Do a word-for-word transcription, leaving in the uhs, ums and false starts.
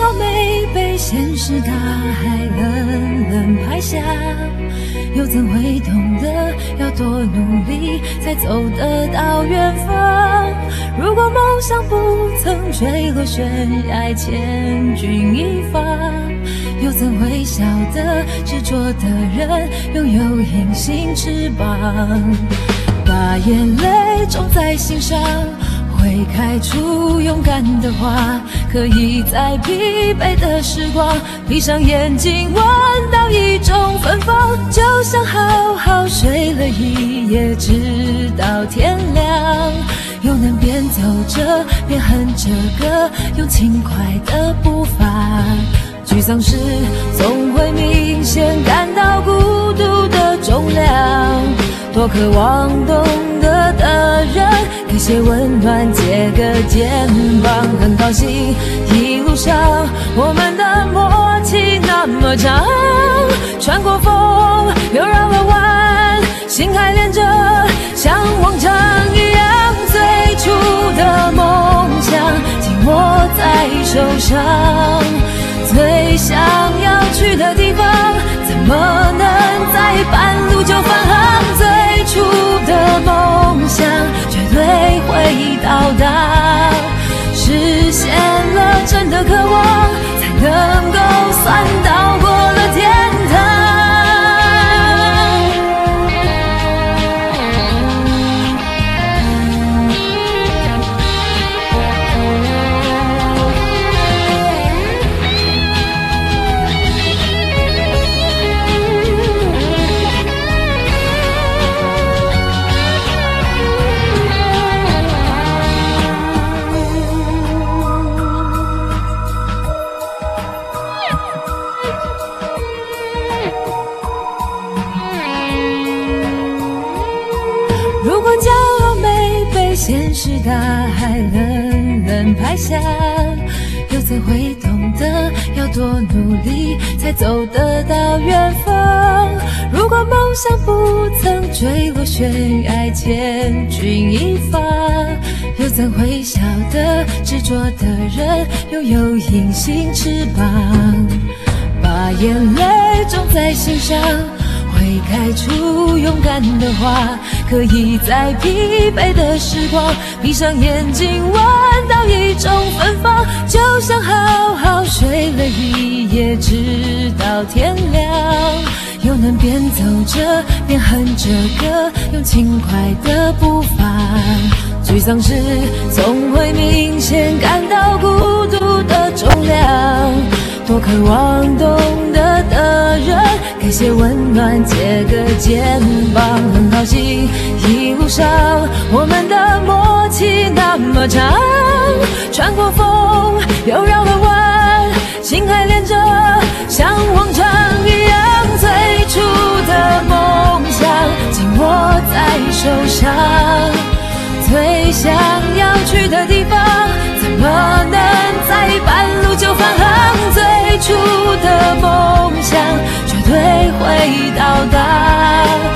傲没被现实大海冷冷拍下，又怎会懂得要多努力才走得到远方？如果梦想不曾坠落悬崖，千钧一发，又怎会晓得执着的人拥有隐形翅膀？把眼泪种在心上，会开出勇敢的花，可以在疲惫的时光闭上眼睛闻到一种芬芳，就像好好睡了一夜直到天亮，又能边走着边哼着歌，用轻快的步伐。沮丧时总会明显感到孤独的重量，多渴望懂得的人给些温暖，借个肩膀。很高兴一路上我们的默契那么长，穿过风又绕了弯，心还连着像往常一样，最初的梦想紧握在手上，最想要去的地方怎么能在半路就返航？最初的梦想绝对会到达，实现了真的渴望，才能够算到过了天堂。如果骄傲没被现实大海冷冷拍下，又怎会懂得要多努力才走得到远方？如果梦想不曾坠落悬崖，千钧一发，又怎会晓得执着的人拥有隐形翅膀？把眼泪种在心上，会开出勇敢的花，可以在疲惫的时光闭上眼睛闻到一种芬芳，就像好好睡了一夜直到天亮，又能边走着边哼着歌，用轻快的步伐。沮丧时总会明显感到孤独的重量，多渴望懂得的人给些温暖，借个肩膀。很高兴一路上我们的默契那么长，穿过风又绕了弯，心还连着像往常一样，最初的梦想紧握在手上，最想要去的地方怎么能在半路就返航？最初的梦想绝对会到达，